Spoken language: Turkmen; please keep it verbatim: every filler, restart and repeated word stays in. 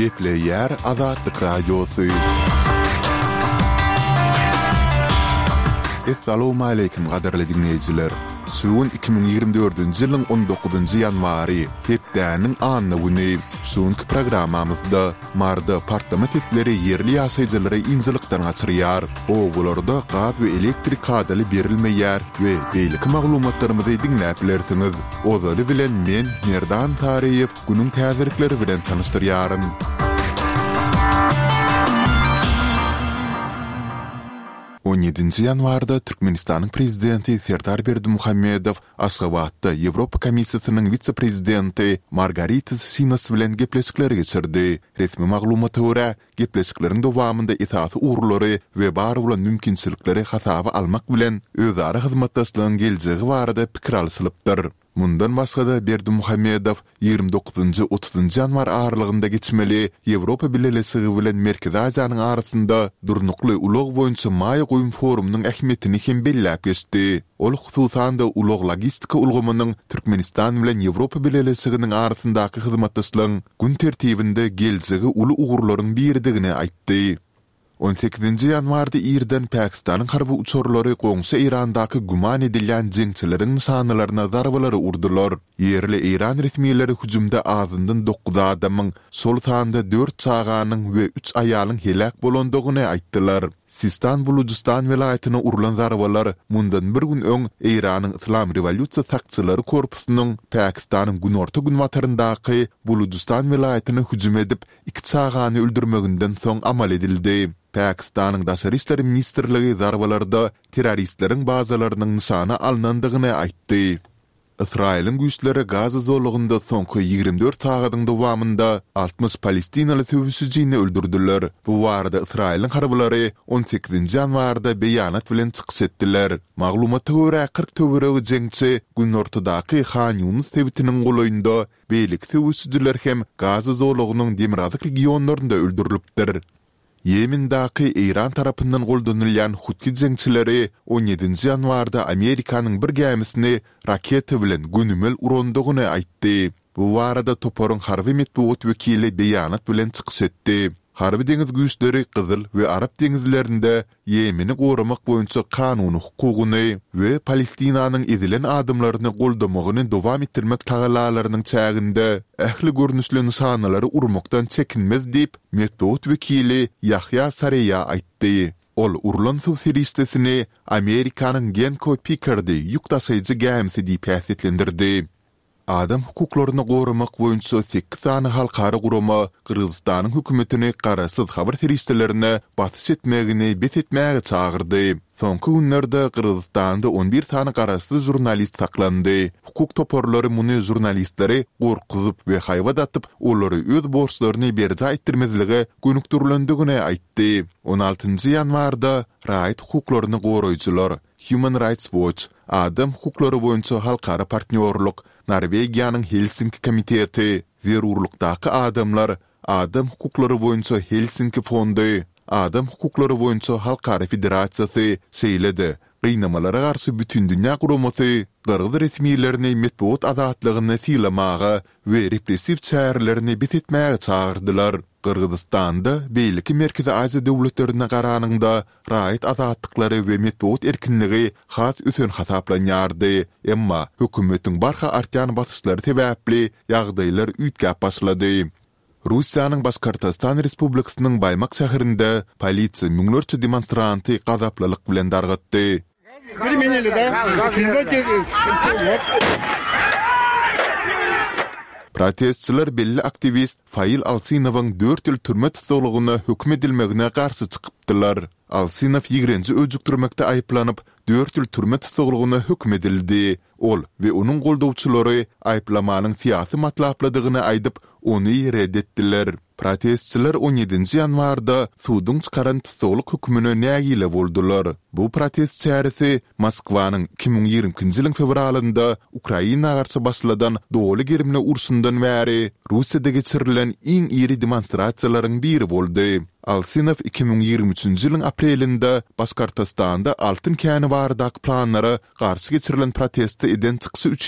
Kepleyer Azadlık Radyosu. Assalamu alaykum qadarly dinleyijiler. Suun iki bin ýygrimi dördünji ýylyň on dokuzunji ýanwary hepdäniň anyny güni. Suunky programmamyzda marda parlament etleri yerli ýasaýjylary injilikden gaçyrýar. Ogularda gaz we elektrik kabely berilmeýär we beýleki maglumatlarymyzy dinläp bilersiňiz. Ozary bilen men Merdan Tariýew günüň täzirikleri bilen tanystyryarym. on ýedinji ýanwarda Türkmenistanyň prezidenti Serdar Berdimuhammedow Aşgabatda Ýewropa Komissiýasynyň vitse-prezidenti Margarita Sinas bilen gepleşikler geçirdi. Resmi maglumata görä, gepleşikleriň dowamynda itaat uğurlary we bar bolan mümkinçilikleri hasaba almak bilen özara hyzmatdaşlygyň geljegi barada pikir alyslypdyr. Mundan başga Berdimuhammedow ýygrimi dokuzunji otuzunji ýanwar aralygynda geçmeli Ýewropa Birleşigi bilen Merkezi Aziýanyň arasynda durnukly ulug boýunça maýa goýum forumynyň ähmiýetini hem belläp geçdi. Ol hususan da ulug logistika ulgamynyň Türkmenistan bilen Ýewropa Birleşiginiň arasyndaky hyzmatdaşlygyň gün tertibinde geljegi uly ugurlaryň biridigini aýtdy. on sekizinji ýanwarda Irdan Pakistanyň harby uçurlary goňşy Irandaky guman edilýän jeňçileriň sanylaryna zarbalary urdular. Yerli Iran resmiýetleri hüjümde azyndan dokuz adamyň, sol tanda dört çağanyň we üç aýalyň helak bolandygyny aýtdylar. Sistan Bulujistan welaýatyna urulan zarbalar mundan bir gün öň Iranyň Islam Rewolýusiýa sakçylary korpusynyň Pakistanyň günorta gün wataryndaky Bulujistan welaýatyna hüjüm edip iki çağany öldürmeginden soň amal edildi. Pakistanyň Daşary işler ministrligi zarbalarda terroristleriň bazalarynyň nişana alınandygyny aýtdy. Israýlyň güýçleri Gaza zolugynda soňky ýygrimi dört sagatyň dowamynda altmış Palestinaly töwüşçüjini öldürdiler. Bu barada Israýlyň harbylary on sekizinji ýanwarda beýanat bilen çykyş etdiler. Maglumata görä kırk töweregi jeňçi gün ortadaky Khan Yunus tewitiniň golaýynda beýlik töwüşçüler hem Gaza zolugynyň Demirazık regionlarynda öldürilipdir. Yemendaky Iran tarapyndan goldanylýan Hutki jeňçileri on ýedinji ýanwarda Amerikanyň bir gemisini raket bilen günümel urandygyny aýtdy. Bu barada toporyň harby medeniýet wekili beýanat bilen çykyş etdi. Harby deňiz güýçleri Gyzyl we Arap deňizlerinde Yemeni goramak boýunça kanuny hukugyny we Palestinanyň edilen adamlaryny goldamagyny dowam etdirmek tagalalarynyň çäginde ähli görnüşli nişanalary urmakdan çekinmez diýip medeniýet wekili Yahya Sareýa aýtdy. Ol urulan sowsiristesini Amerikanyň Genco Pickard'y ýükdaşyjy gemisi diýip häsiýetlendirdi. Adam hukuklaryny goramak boýunça sekiz tane halkara gurama Kyrgyzstanyň hökümetini garasyz habar teristlerine batyş etmegini bet etmäge çağırdy. Soňky günlerde Kyrgyzstanda on bir tane garasyz jurnalist saklandy. Hukuk toporlary muny jurnalistleri gorkuzyp we haýbat atyp, olary öz borçlaryny berja etdirmezligi gönükdirilendigini aýtdy. on altynji ýanwarda raýat hukuklaryny goraýjylar Human Rights Watch, Adam hukuklary boýunça halkara partnerlik, Norwegiýanyň Helsinki komiteti, zerurlukdaky adamlar, Adam hukuklary boýunça Helsinki fondy, Adam hukuklary boýunça halkara federasiýasy şeýledi. Gynamalara garşy bütün dünýä guramasy Kyrgyz resmiýetlerini medeniýet azatlygyny silamaga we repressiw çärelerini bet etmäge çağırdylar. Kyrgyzstanda beýleki Merkezi Aziýa döwletlerine garanyňda raýat azatlyklary we medeniýet erkinligi has üsen hasaplanýardy. Emma hökümetiň barha artýan basyşlary sebäpli ýagdaýlar üýtgäp başlady. Russiýanyň Başkartastan Respublikasynyň Baymak şäherinde polisiýa müňlerçe demonstranty gazaplalyk bilen dargatdy. Protestçiler belli aktivist Fail Alsinowyň dört ýyl türme tutulugyna hökm edilmegine garşy çykypdylar. Alsinow ýigrinji öjükdirmekde aýplanyp dört ýyl türme tutulugyna hökm edildi. Ol we onuň goldawçylary aýplamanyň fiýasy matlapladygyny aýdyp ony reddetdiler. Protestçiler on ýedinji ýanwarda suwdyň çykaran tutuluk hökmüne nägile boldular. Bu protest çäresi Moskwanyň iki bin ýigrimkinji ýylyň fevralynda Ukraina garşy başladan dowly gerimli urşundan bäri Russiýada geçirilen iň iri demonstrasiýalaryň biri boldy. Alsinow iki bin ýigirmi üçinji ýylyň aprelinde Başkartastanda altyn käni bardak planlara garşy geçirilen protesti eden çyksy